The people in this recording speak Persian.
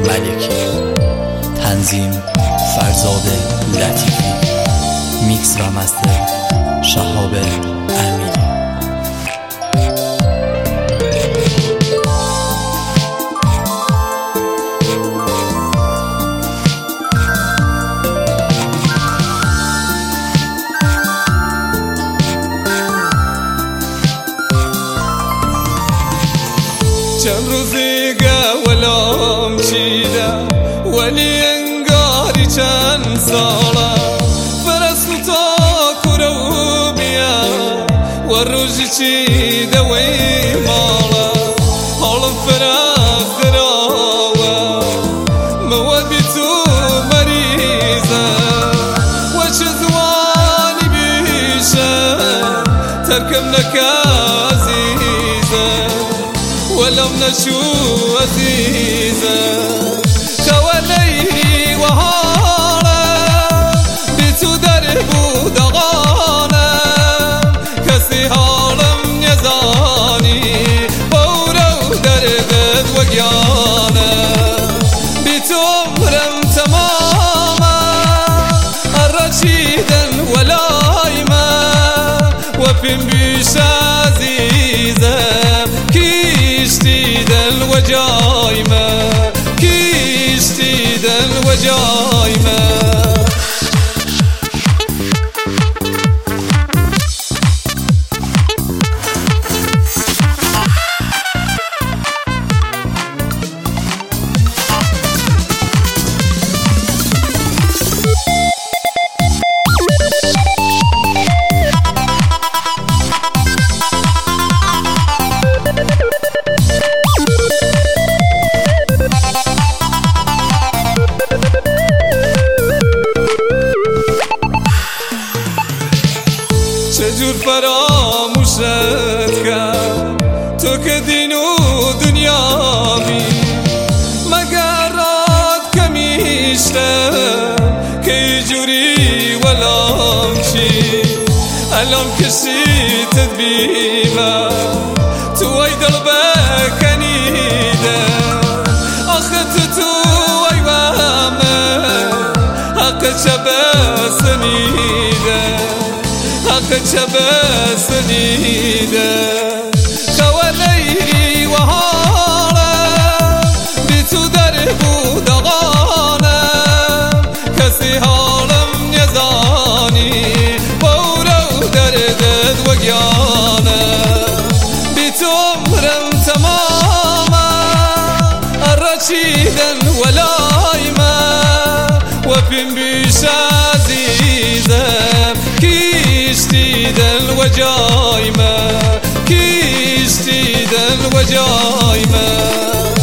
ملکی، تنظیم فرزاد لطیفی، میکس و مستر شهاب امیری. چند روزی قولم چیده ولی انگاری چند ساله فرست تا کرو بیا و روزی چیده وی مالا حال فراخ راوه موابی تو مریضه و چه زوانی بیشه ترکم نکازیزه ولم نشو عزيزة خواليري وهارا بيتو درب ودغانا كسي هارم يزاني بورو دربد وقيانا بيتو امرم تماما الرشيدا ولايما وفين بيش عزيزة الوجايمة كيستيد الوجايمة چجور فراموشت کرد تو که دین و دنیا بی مگر راد کمیشتم که جوری ولام چی الان کشی تدبیمه تو ای دل بکنیده آخه تو ای وامه حق شبه سنیده حق شبه سنيده خواليري وهارا بيتو درب ودغانا كسي هارم يزاني بورو دردد وقيانا بيتو امرم تماما الرشيدا ولايما وفين بيش عزيزة كيستيد الوجايمة كيستيد الوجايمة